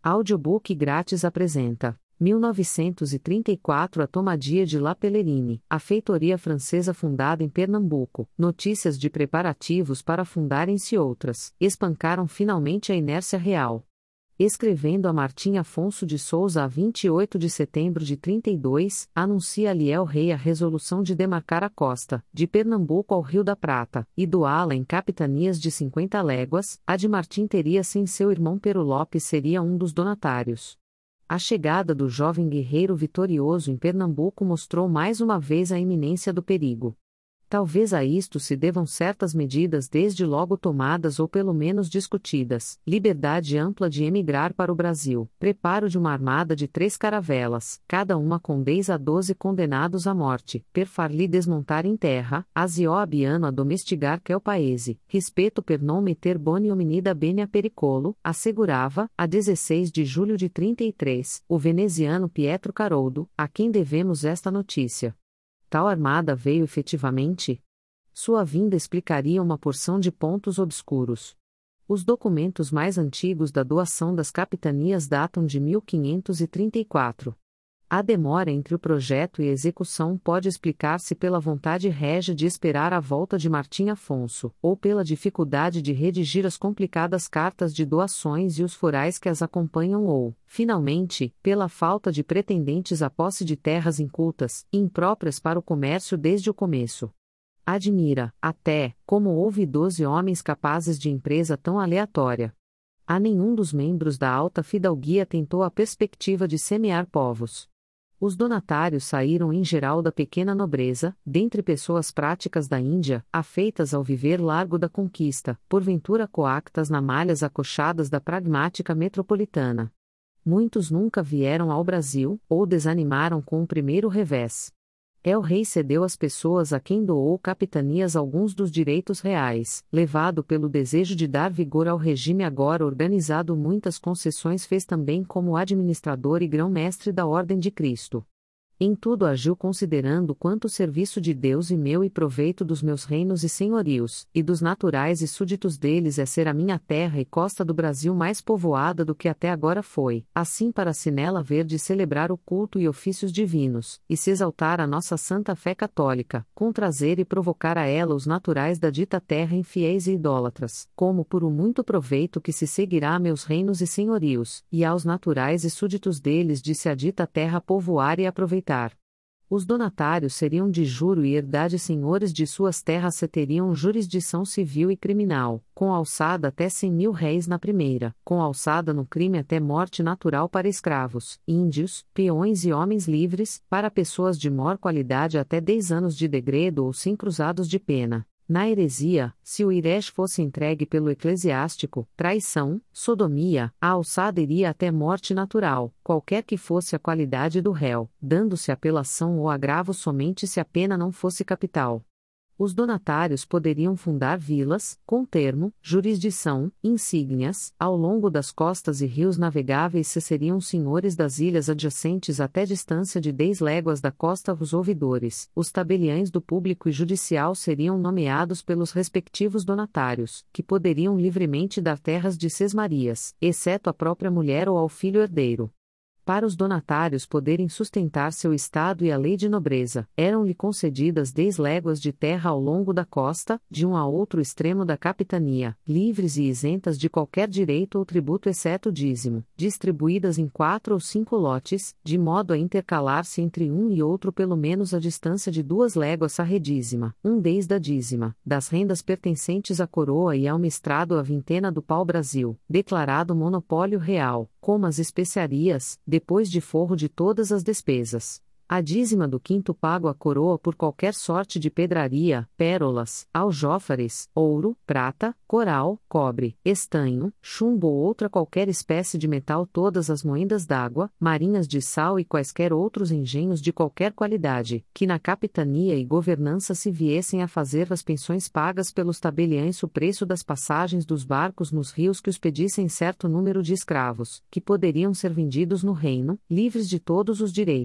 Audiobook grátis apresenta 1934 A Tomadia de La Pellerine, a feitoria francesa fundada em Pernambuco. Notícias de preparativos para fundarem-se outras, espancaram finalmente a inércia real. Escrevendo a Martim Afonso de Souza a 28 de setembro de 32, anuncia Aliel Rei a resolução de demarcar a costa, de Pernambuco ao Rio da Prata, e doá-la em capitanias de 50 léguas. A de Martim teria sem seu irmão Pero Lopes seria um dos donatários. A chegada do jovem guerreiro vitorioso em Pernambuco mostrou mais uma vez a iminência do perigo. Talvez a isto se devam certas medidas desde logo tomadas ou pelo menos discutidas: liberdade ampla de emigrar para o Brasil, preparo de uma armada de 3 caravelas, cada uma com 10 a 12 condenados à morte, per far-lhe desmontar em terra, asio abiano a domestigar quel paese, respeto per non meter boni hominida bene a pericolo, assegurava, a 16 de julho de 33, o veneziano Pietro Caroldo, a quem devemos esta notícia. Tal armada veio efetivamente? Sua vinda explicaria uma porção de pontos obscuros. Os documentos mais antigos da doação das capitanias datam de 1534. A demora entre o projeto e a execução pode explicar-se pela vontade régia de esperar a volta de Martim Afonso, ou pela dificuldade de redigir as complicadas cartas de doações e os forais que as acompanham ou, finalmente, pela falta de pretendentes à posse de terras incultas, impróprias para o comércio desde o começo. Admira, até, como houve 12 homens capazes de empresa tão aleatória. A nenhum dos membros da alta fidalguia tentou a perspectiva de semear povos. Os donatários saíram em geral da pequena nobreza, dentre pessoas práticas da Índia, afeitas ao viver largo da conquista, porventura coactas na malhas acochadas da pragmática metropolitana. Muitos nunca vieram ao Brasil, ou desanimaram com o primeiro revés. El-Rei cedeu às pessoas a quem doou capitanias alguns dos direitos reais, levado pelo desejo de dar vigor ao regime agora organizado. Muitas concessões fez também como administrador e grão-mestre da Ordem de Cristo. Em tudo agiu considerando quanto serviço de Deus e meu e proveito dos meus reinos e senhorios, e dos naturais e súditos deles é ser a minha terra e costa do Brasil mais povoada do que até agora foi, assim para se nela ver de celebrar o culto e ofícios divinos, e se exaltar a nossa santa fé católica, com trazer e provocar a ela os naturais da dita terra infiéis e idólatras, como por o muito proveito que se seguirá a meus reinos e senhorios, e aos naturais e súditos deles de se a dita terra povoar e aproveitar. Os donatários seriam de juro e herdade senhores de suas terras, se teriam jurisdição civil e criminal, com alçada até 100.000 réis na primeira, com alçada no crime até morte natural para escravos, índios, peões e homens livres, para pessoas de maior qualidade até 10 anos de degredo ou 100 cruzados de pena. Na heresia, se o Irés fosse entregue pelo eclesiástico, traição, sodomia, a alçada iria até morte natural, qualquer que fosse a qualidade do réu, dando-se apelação ou agravo somente se a pena não fosse capital. Os donatários poderiam fundar vilas, com termo, jurisdição, insígnias, ao longo das costas e rios navegáveis, se seriam senhores das ilhas adjacentes até distância de 10 léguas da costa. Os ouvidores, os tabeliães do público e judicial seriam nomeados pelos respectivos donatários, que poderiam livremente dar terras de sesmarias, exceto à própria mulher ou ao filho herdeiro. Para os donatários poderem sustentar seu estado e a lei de nobreza, eram-lhe concedidas 10 léguas de terra ao longo da costa, de um a outro extremo da capitania, livres e isentas de qualquer direito ou tributo exceto o dízimo, distribuídas em 4 ou 5 lotes, de modo a intercalar-se entre um e outro pelo menos a distância de 2 léguas sarredízima, desde a dízima, das rendas pertencentes à coroa e ao mestrado a vintena do pau-brasil, declarado monopólio real, como as especiarias, depois de forro de todas as despesas. A dízima do quinto pago à coroa por qualquer sorte de pedraria, pérolas, aljófares, ouro, prata, coral, cobre, estanho, chumbo ou outra qualquer espécie de metal, todas as moendas d'água, marinhas de sal e quaisquer outros engenhos de qualquer qualidade, que na capitania e governança se viessem a fazer as pensões pagas pelos tabeliães, o preço das passagens dos barcos nos rios que os pedissem certo número de escravos, que poderiam ser vendidos no reino, livres de todos os direitos,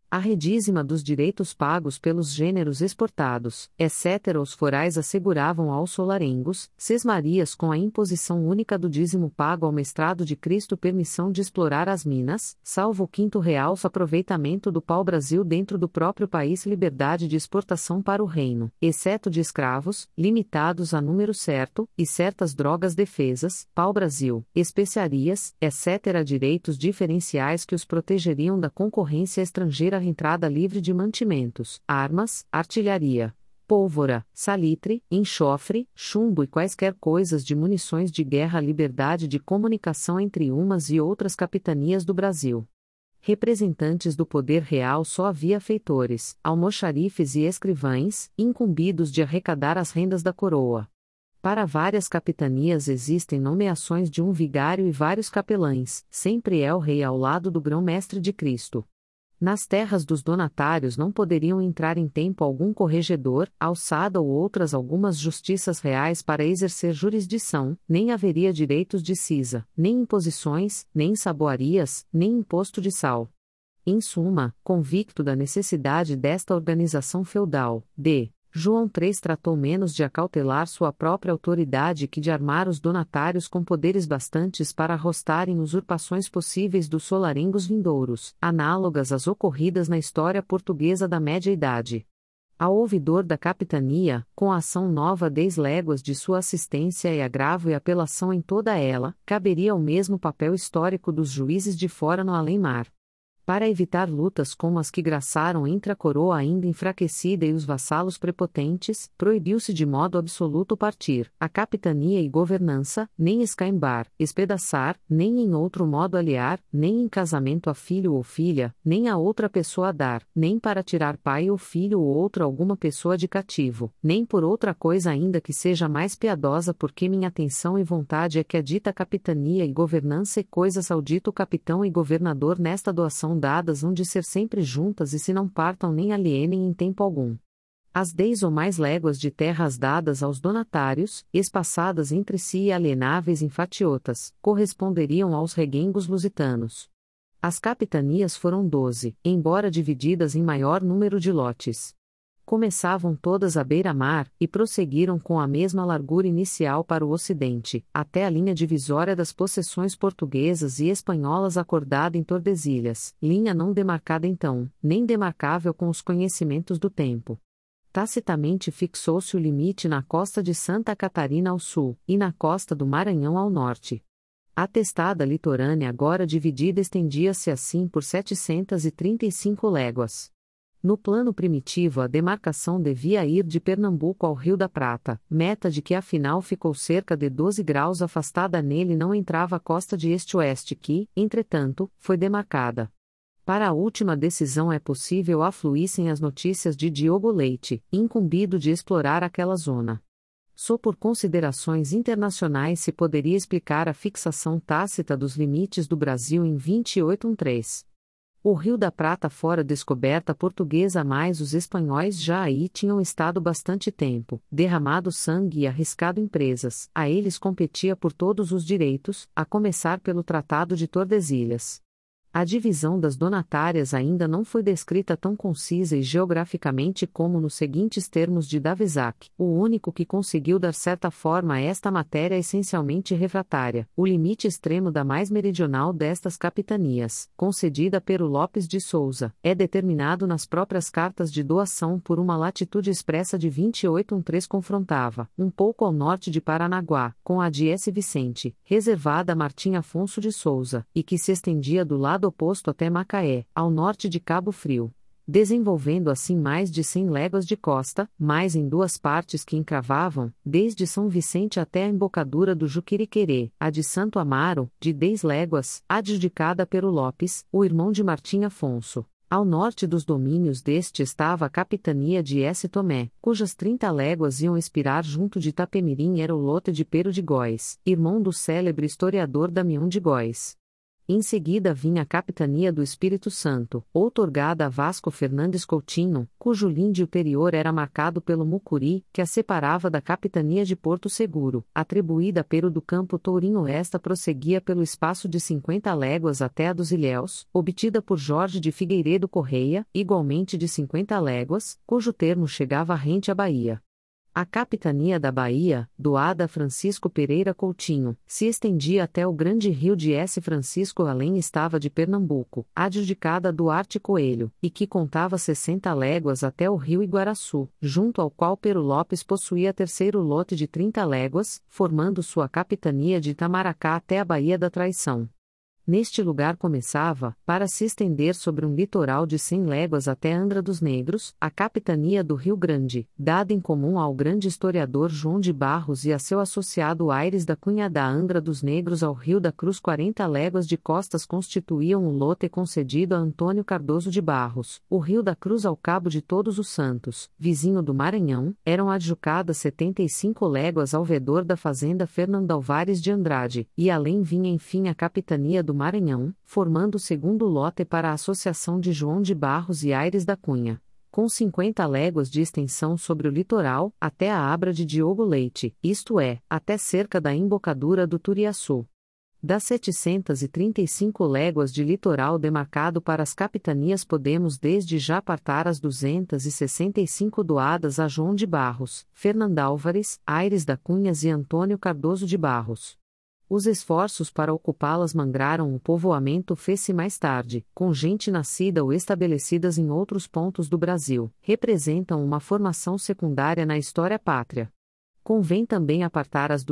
A redízima dos direitos pagos pelos gêneros exportados, etc. Os forais asseguravam aos solarengos, sesmarias com a imposição única do dízimo pago ao mestrado de Cristo permissão de explorar as minas, salvo o quinto realço aproveitamento do pau-brasil dentro do próprio país liberdade de exportação para o reino, exceto de escravos, limitados a número certo, e certas drogas defesas, pau-brasil, especiarias, etc. Direitos diferenciais que os protegeriam da concorrência estrangeira entrada livre de mantimentos, armas, artilharia, pólvora, salitre, enxofre, chumbo e quaisquer coisas de munições de guerra liberdade de comunicação entre umas e outras capitanias do Brasil. Representantes do poder real só havia feitores, almoxarifes e escrivães, incumbidos de arrecadar as rendas da coroa. Para várias capitanias existem nomeações de um vigário e vários capelães, sempre é o rei ao lado do grão-mestre de Cristo. Nas terras dos donatários não poderiam entrar em tempo algum corregedor, alçada ou outras algumas justiças reais para exercer jurisdição, nem haveria direitos de cisa, nem imposições, nem saboarias, nem imposto de sal. Em suma, convicto da necessidade desta organização feudal, João III tratou menos de acautelar sua própria autoridade que de armar os donatários com poderes bastantes para arrostarem usurpações possíveis dos solarengos vindouros, análogas às ocorridas na história portuguesa da Média Idade. Ao ouvidor da capitania, com a ação nova 10 léguas de sua assistência e agravo e apelação em toda ela, caberia o mesmo papel histórico dos juízes de fora no além-mar. Para evitar lutas como as que graçaram entre a coroa ainda enfraquecida e os vassalos prepotentes, proibiu-se de modo absoluto partir, a capitania e governança, nem escaimbar, espedaçar, nem em outro modo aliar, nem em casamento a filho ou filha, nem a outra pessoa dar, nem para tirar pai ou filho ou outra alguma pessoa de cativo, nem por outra coisa ainda que seja mais piedosa porque minha atenção e vontade é que a dita capitania e governança e coisas ao dito capitão e governador nesta doação dadas hão de ser sempre juntas e se não partam nem alienem em tempo algum. As 10 ou mais léguas de terras dadas aos donatários, espaçadas entre si e alienáveis em fatiotas, corresponderiam aos reguengos lusitanos. As capitanias foram 12, embora divididas em maior número de lotes. Começavam todas à beira-mar, e prosseguiram com a mesma largura inicial para o ocidente, até a linha divisória das possessões portuguesas e espanholas acordada em Tordesilhas, linha não demarcada então, nem demarcável com os conhecimentos do tempo. Tacitamente fixou-se o limite na costa de Santa Catarina ao sul, e na costa do Maranhão ao norte. A testada litorânea agora dividida estendia-se assim por 735 léguas. No plano primitivo a demarcação devia ir de Pernambuco ao Rio da Prata, meta de que afinal ficou cerca de 12 graus afastada nele não entrava a costa de este-oeste que, entretanto, foi demarcada. Para a última decisão é possível afluíssem as notícias de Diogo Leite, incumbido de explorar aquela zona. Só por considerações internacionais se poderia explicar a fixação tácita dos limites do Brasil em 2813. O Rio da Prata fora descoberta portuguesa mais os espanhóis já aí tinham estado bastante tempo, derramado sangue e arriscado empresas, a eles competia por todos os direitos, a começar pelo Tratado de Tordesilhas. A divisão das donatárias ainda não foi descrita tão concisa e geograficamente como nos seguintes termos de Davezac, o único que conseguiu dar certa forma a esta matéria essencialmente refratária, o limite extremo da mais meridional destas capitanias, concedida pelo Lopes de Souza, é determinado nas próprias cartas de doação por uma latitude expressa de 2813 confrontava, um pouco ao norte de Paranaguá, com a de S. Vicente, reservada a Martim Afonso de Souza, e que se estendia do lado oposto até Macaé, ao norte de Cabo Frio, desenvolvendo assim mais de 100 léguas de costa, mais em duas partes que encravavam, desde São Vicente até a embocadura do Juquiriquerê, a de Santo Amaro, de 10 léguas, adjudicada pelo Lopes, o irmão de Martim Afonso. Ao norte dos domínios deste estava a capitania de S. Tomé, cujas 30 léguas iam expirar junto de Itapemirim era o lote de Pero de Góis, irmão do célebre historiador Damião de Góis. Em seguida vinha a capitania do Espírito Santo, outorgada a Vasco Fernandes Coutinho, cujo linde ulterior era marcado pelo mucuri, que a separava da capitania de Porto Seguro, atribuída a Pero do Campo Tourinho. Esta prosseguia pelo espaço de 50 léguas até a dos Ilhéus, obtida por Jorge de Figueiredo Correia, igualmente de 50 léguas, cujo termo chegava rente à Bahia. A capitania da Bahia, doada a Francisco Pereira Coutinho, se estendia até o grande rio de S. Francisco além estava de Pernambuco, adjudicada a Duarte Coelho, e que contava 60 léguas até o rio Iguaraçu, junto ao qual Pero Lopes possuía terceiro lote de 30 léguas, formando sua capitania de Itamaracá até a Baía da Traição. Neste lugar começava, para se estender sobre um litoral de 100 léguas até Angra dos Negros, a capitania do Rio Grande, dada em comum ao grande historiador João de Barros e a seu associado Aires da Cunha. Da Angra dos Negros ao Rio da Cruz 40 léguas de costas constituíam o lote concedido a Antônio Cardoso de Barros. O Rio da Cruz ao Cabo de Todos os Santos, vizinho do Maranhão, eram adjucadas 75 léguas ao vedor da fazenda Fernando Álvares de Andrade, e além vinha enfim a capitania do Maranhão, formando o segundo lote para a associação de João de Barros e Aires da Cunha, com 50 léguas de extensão sobre o litoral, até a Abra de Diogo Leite, isto é, até cerca da embocadura do Turiaçu. Das 735 léguas de litoral demarcado para as capitanias podemos desde já apartar as 265 doadas a João de Barros, Fernando Álvares, Aires da Cunhas e Antônio Cardoso de Barros. Os esforços para ocupá-las mangraram o povoamento fez-se mais tarde, com gente nascida ou estabelecidas em outros pontos do Brasil, representam uma formação secundária na história pátria. Convém também apartar as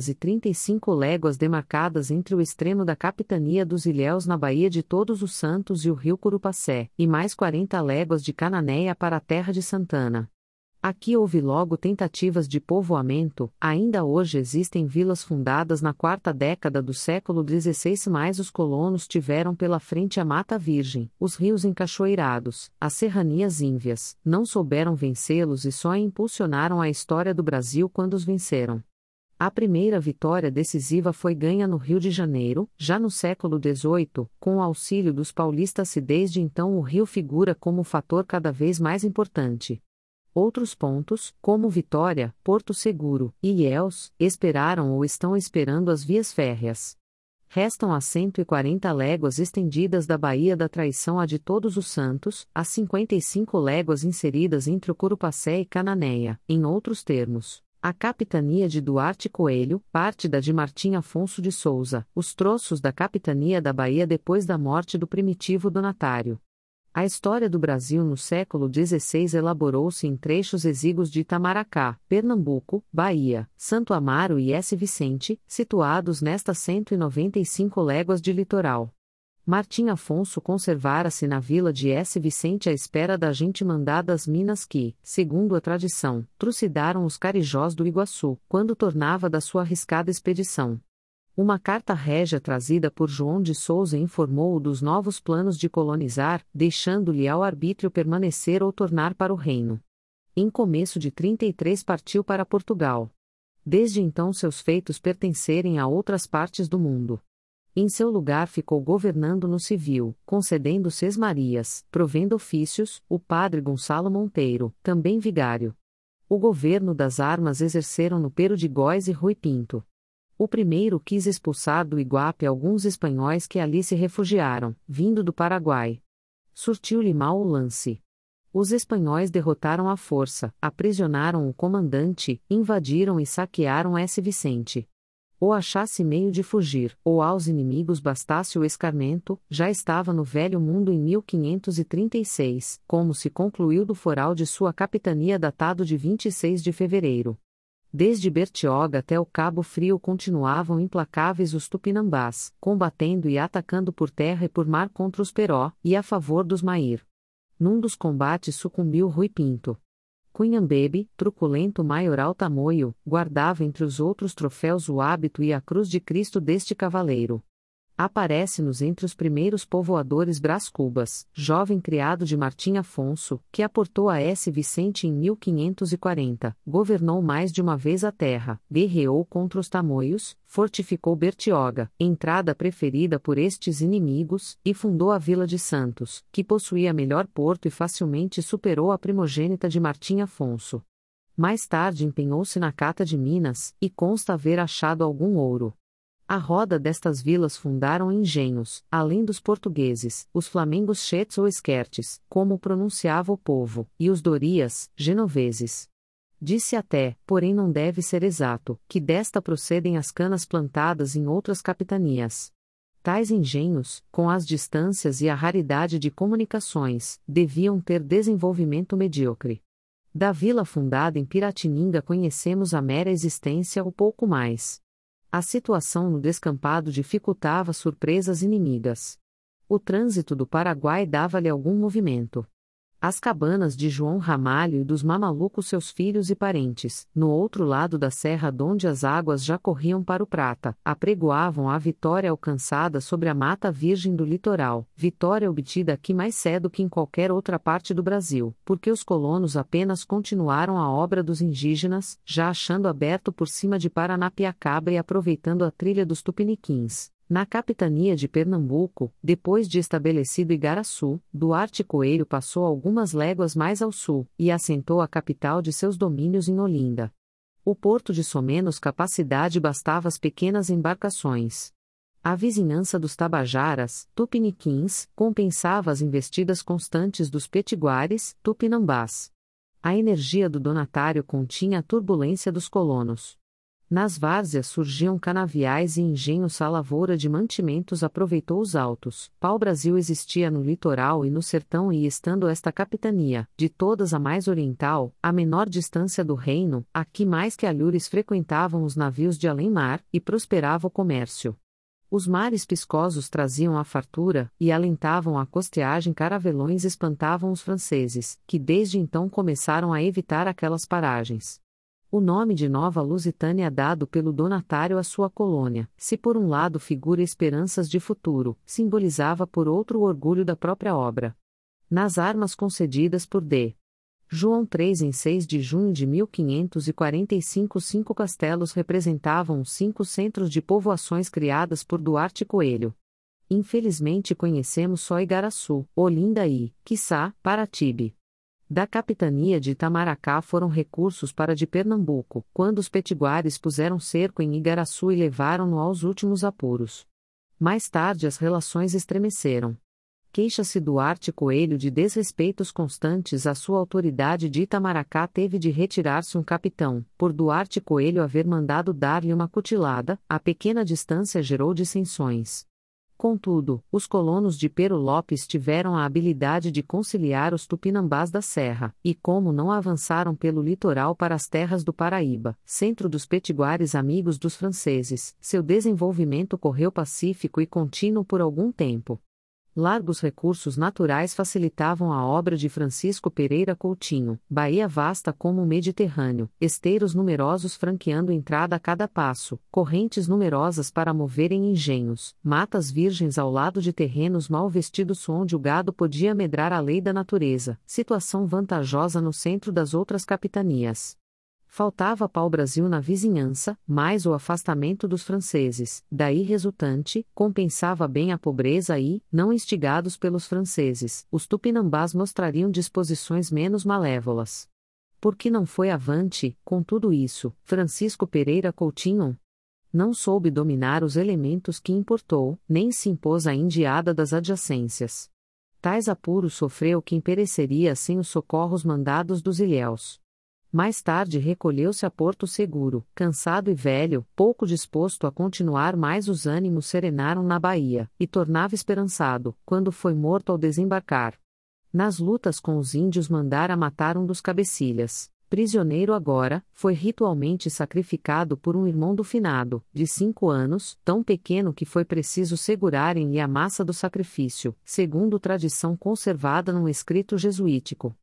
235 léguas demarcadas entre o extremo da capitania dos Ilhéus na Baía de Todos os Santos e o rio Curupacé, e mais 40 léguas de Cananéia para a terra de Santana. Aqui houve logo tentativas de povoamento, ainda hoje existem vilas fundadas na quarta década do século XVI, mas os colonos tiveram pela frente a Mata Virgem, os rios encachoeirados, as serranias ínvias, não souberam vencê-los e só impulsionaram a história do Brasil quando os venceram. A primeira vitória decisiva foi ganha no Rio de Janeiro, já no século XVIII, com o auxílio dos paulistas e desde então o rio figura como fator cada vez mais importante. Outros pontos, como Vitória, Porto Seguro e Ilhéus, esperaram ou estão esperando as vias férreas. Restam as 140 léguas estendidas da Baía da Traição a de Todos os Santos, as 55 léguas inseridas entre o Curupacé e Cananéia, em outros termos. A capitania de Duarte Coelho, parte da de Martim Afonso de Souza, os troços da capitania da Bahia depois da morte do primitivo donatário. A história do Brasil no século XVI elaborou-se em trechos exíguos de Itamaracá, Pernambuco, Bahia, Santo Amaro e S. Vicente, situados nestas 195 léguas de litoral. Martim Afonso conservara-se na vila de S. Vicente à espera da gente mandada às minas que, segundo a tradição, trucidaram os carijós do Iguaçu, quando tornava da sua arriscada expedição. Uma carta régia trazida por João de Souza informou-o dos novos planos de colonizar, deixando-lhe ao arbítrio permanecer ou tornar para o reino. Em começo de 33 partiu para Portugal. Desde então seus feitos pertencerem a outras partes do mundo. Em seu lugar ficou governando no civil, concedendo sesmarias, provendo ofícios, o padre Gonçalo Monteiro, também vigário. O governo das armas exerceram no Pero de Góis e Rui Pinto. O primeiro quis expulsar do Iguape alguns espanhóis que ali se refugiaram, vindo do Paraguai. Surtiu-lhe mal o lance. Os espanhóis derrotaram à força, aprisionaram o comandante, invadiram e saquearam S. Vicente. Ou achasse meio de fugir, ou aos inimigos bastasse o escarmento, já estava no velho mundo em 1536, como se concluiu do foral de sua capitania datado de 26 de fevereiro. Desde Bertioga até o Cabo Frio continuavam implacáveis os tupinambás, combatendo e atacando por terra e por mar contra os Peró, e a favor dos Mair. Num dos combates sucumbiu Rui Pinto. Cunhambebe, truculento maioral tamoio, guardava entre os outros troféus o hábito e a cruz de Cristo deste cavaleiro. Aparece-nos entre os primeiros povoadores Brás Cubas, jovem criado de Martim Afonso, que aportou a S. Vicente em 1540, governou mais de uma vez a terra, guerreou contra os tamoios, fortificou Bertioga, entrada preferida por estes inimigos, e fundou a Vila de Santos, que possuía melhor porto e facilmente superou a primogênita de Martim Afonso. Mais tarde empenhou-se na cata de Minas, e consta haver achado algum ouro. A roda destas vilas fundaram engenhos, além dos portugueses, os flamengos chetes ou esquertes, como pronunciava o povo, e os dorias, genoveses. Disse até, porém não deve ser exato, que desta procedem as canas plantadas em outras capitanias. Tais engenhos, com as distâncias e a raridade de comunicações, deviam ter desenvolvimento medíocre. Da vila fundada em Piratininga conhecemos a mera existência ou pouco mais. A situação no descampado dificultava surpresas inimigas. O trânsito do Paraguai dava-lhe algum movimento. As cabanas de João Ramalho e dos Mamalucos seus filhos e parentes, no outro lado da serra donde as águas já corriam para o Prata, apregoavam a vitória alcançada sobre a mata virgem do litoral, vitória obtida aqui mais cedo que em qualquer outra parte do Brasil, porque os colonos apenas continuaram a obra dos indígenas, já achando aberto por cima de Paranapiacaba e aproveitando a trilha dos Tupiniquins. Na capitania de Pernambuco, depois de estabelecido Igaraçu, Duarte Coelho passou algumas léguas mais ao sul, e assentou a capital de seus domínios em Olinda. O porto de somenos capacidade bastava às pequenas embarcações. A vizinhança dos Tabajaras, Tupiniquins, compensava as investidas constantes dos Petiguares, Tupinambás. A energia do donatário continha a turbulência dos colonos. Nas várzeas surgiam canaviais e engenhos à lavoura de mantimentos aproveitou os altos. Pau-Brasil existia no litoral e no sertão e estando esta capitania, de todas a mais oriental, a menor distância do reino, aqui mais que alhures frequentavam os navios de além-mar, e prosperava o comércio. Os mares piscosos traziam a fartura, e alentavam a costeagem caravelões espantavam os franceses, que desde então começaram a evitar aquelas paragens. O nome de Nova Lusitânia é dado pelo donatário à sua colônia, se por um lado figura esperanças de futuro, simbolizava por outro o orgulho da própria obra. Nas armas concedidas por D. João III em 6 de junho de 1545 5 castelos representavam os 5 centros de povoações criadas por Duarte Coelho. Infelizmente conhecemos só Igaraçu, Olinda e, quiçá, Paratibe. Da capitania de Itamaracá foram recursos para de Pernambuco, quando os petiguares puseram cerco em Igaraçu e levaram-no aos últimos apuros. Mais tarde as relações estremeceram. Queixa-se Duarte Coelho de desrespeitos constantes à sua autoridade de Itamaracá teve de retirar-se um capitão, por Duarte Coelho haver mandado dar-lhe uma cutilada, a pequena distância gerou dissensões. Contudo, os colonos de Pero Lopes tiveram a habilidade de conciliar os tupinambás da serra, e como não avançaram pelo litoral para as terras do Paraíba, centro dos petiguares amigos dos franceses, seu desenvolvimento correu pacífico e contínuo por algum tempo. Largos recursos naturais facilitavam a obra de Francisco Pereira Coutinho, baía vasta como o Mediterrâneo, esteiros numerosos franqueando entrada a cada passo, correntes numerosas para moverem engenhos, matas virgens ao lado de terrenos mal vestidos onde o gado podia medrar a lei da natureza, situação vantajosa no centro das outras capitanias. Faltava pau-brasil na vizinhança, mas o afastamento dos franceses, daí resultante, compensava bem a pobreza e, não instigados pelos franceses, os tupinambás mostrariam disposições menos malévolas. Por que não foi avante, com tudo isso, Francisco Pereira Coutinho? Não soube dominar os elementos que importou, nem se impôs à indiada das adjacências. Tais apuros sofreu quem pereceria sem os socorros mandados dos ilhéus. Mais tarde recolheu-se a Porto Seguro, cansado e velho, pouco disposto a continuar mais os ânimos serenaram na Bahia, e tornava esperançado, quando foi morto ao desembarcar. Nas lutas com os índios mandara matar um dos cabecilhas. Prisioneiro agora, foi ritualmente sacrificado por um irmão do finado, de 5 anos, tão pequeno que foi preciso segurarem-lhe a massa do sacrifício, segundo tradição conservada num escrito jesuítico.